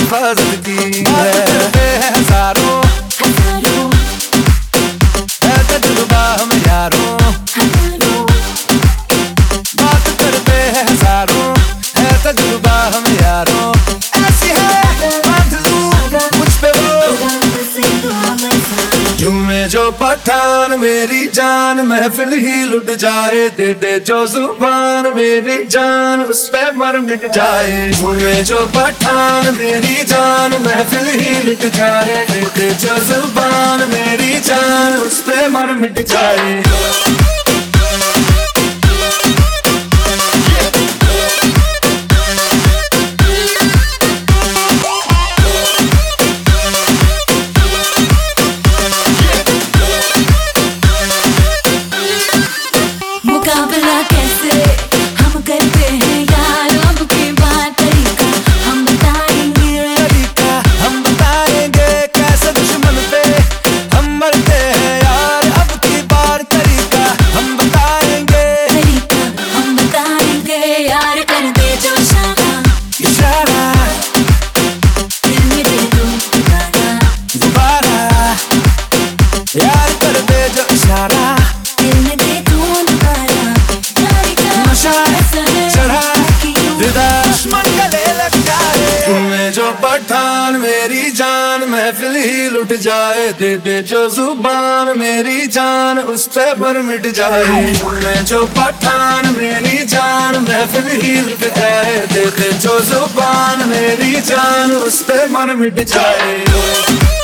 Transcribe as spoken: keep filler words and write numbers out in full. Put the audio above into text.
हिफाजत की है। हजारों है तजुर्बा हम यारों, बात करते हैं हजारों, है तजुर्बा हम यारों। ऐसी है बांधलू मुझ पे वो झूमे जो पठान मेरी जान, महफिल ही लुट जाए। दे दे जो जुबान मेरी जान, उस पे मर मिट जाए। झूमे जो पठान मेरी जान, महफिल ही लुट जाए। दे दे जो जुबान मेरी जान, उस पे मर मिट जाए। मुकाबला कैसे हम करते हैं यार, अब की बात तरीका हम बताएंगे। तरीका हम बताएंगे, कैसे दुश्मन पे हम मरते हैं यार। अब की बार तरीका हम बताएंगे। तरीका हम बताएंगे यार, कर दे जो इशारा इशारा दिल में दे दूं दोबारा। दोबारा यार कर दे जो इशारा, दिल में दे दूं दोबारा। यारी का नशा ऐसा है चढ़ा कि यूं दिदा दुश्मन गले लग जाए। तुम्हें जो पठान मेरी जान, महफिल ही लुट जाए। दे दे जो जुबान मेरी जान, उस पे मर मिट जाए। तुम्हें जो पठान मेरी जान, महफिल ही लुट जाए। दे दे जो जुबान मेरी जान, उस पे मर मिट जाए।